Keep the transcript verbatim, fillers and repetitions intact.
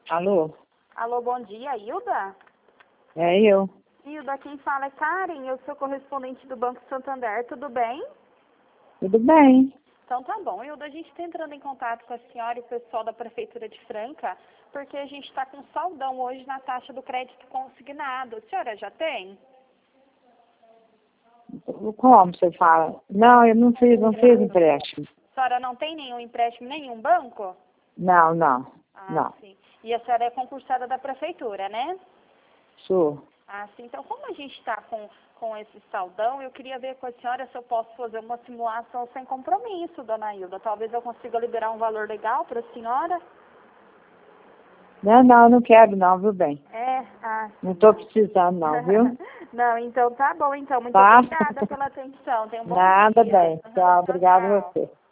Alô? Alô, bom dia, Hilda? É eu. Hilda, quem fala é Karen, eu sou correspondente do Banco Santander, tudo bem? Tudo bem? Então tá bom, Hilda, a gente está entrando em contato com a senhora e o pessoal da Prefeitura de Franca, porque a gente está com saldão hoje na taxa do crédito consignado. A senhora já tem? Como você fala? Não, eu não fiz, não fiz empréstimo. A senhora não tem nenhum empréstimo em nenhum banco? Não, não, Ah, não. sim. E a senhora é concursada da Prefeitura, né? Sou. Ah, sim. Então, como a gente está com, com esse saldão, eu queria ver com a senhora se eu posso fazer uma simulação sem compromisso, dona Hilda. Talvez eu consiga liberar um valor legal para a senhora. Não, não, não quero não, viu, bem? É? Ah, sim. Não estou precisando não, viu? Não, então tá bom, então. Muito Tá? obrigada pela atenção. Tenha um bom Nada dia. bem. Tchau, Tchau, obrigada a tchau. você.